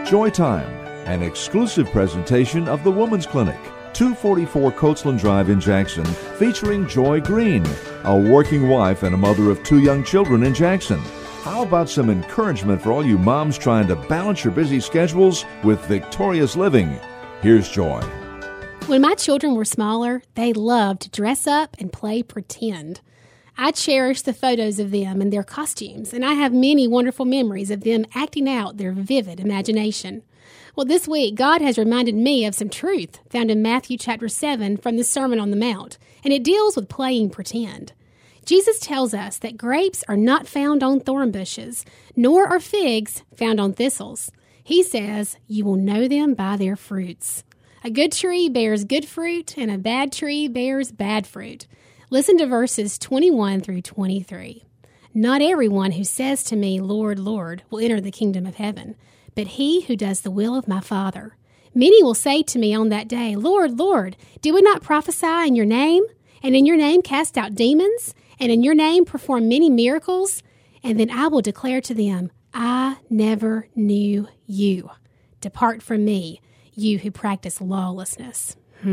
Joy Time, an exclusive presentation of the Women's Clinic, 244 Coachland Drive in Jackson, featuring Joy Green, a working wife and a mother of 2 young children in Jackson. How about some encouragement for all you moms trying to balance your busy schedules with victorious living? Here's Joy. When my children were smaller, they loved to dress up and play pretend. I cherish the photos of them and their costumes, and I have many wonderful memories of them acting out their vivid imagination. Well, this week, God has reminded me of some truth found in Matthew chapter 7 from the Sermon on the Mount, and it deals with playing pretend. Jesus tells us that grapes are not found on thorn bushes, nor are figs found on thistles. He says, "You will know them by their fruits." A good tree bears good fruit, and a bad tree bears bad fruit. Listen to verses 21 through 23. "Not everyone who says to me, 'Lord, Lord,' will enter the kingdom of heaven, but he who does the will of my Father. Many will say to me on that day, 'Lord, Lord, did we not prophesy in your name? And in your name cast out demons? And in your name perform many miracles?' And then I will declare to them, 'I never knew you. Depart from me, you who practice lawlessness.'"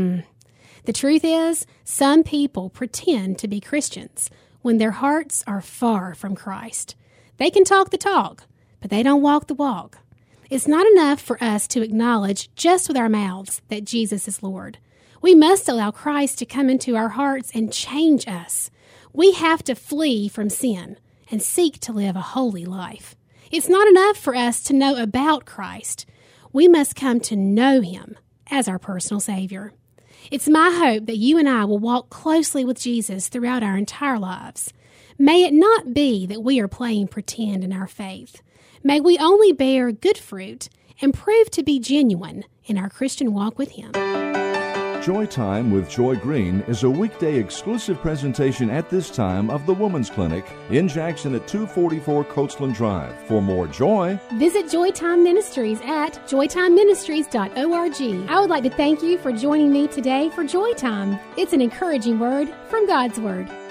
The truth is, some people pretend to be Christians when their hearts are far from Christ. They can talk the talk, but they don't walk the walk. It's not enough for us to acknowledge just with our mouths that Jesus is Lord. We must allow Christ to come into our hearts and change us. We have to flee from sin and seek to live a holy life. It's not enough for us to know about Christ. We must come to know Him as our personal Savior. It's my hope that you and I will walk closely with Jesus throughout our entire lives. May it not be that we are playing pretend in our faith. May we only bear good fruit and prove to be genuine in our Christian walk with Him. Joy Time with Joy Green is a weekday exclusive presentation at this time of the Women's Clinic in Jackson at 244 Coachland Drive. For more joy, visit Joy Time Ministries at joytimeministries.org. I would like to thank you for joining me today for Joy Time. It's an encouraging word from God's Word.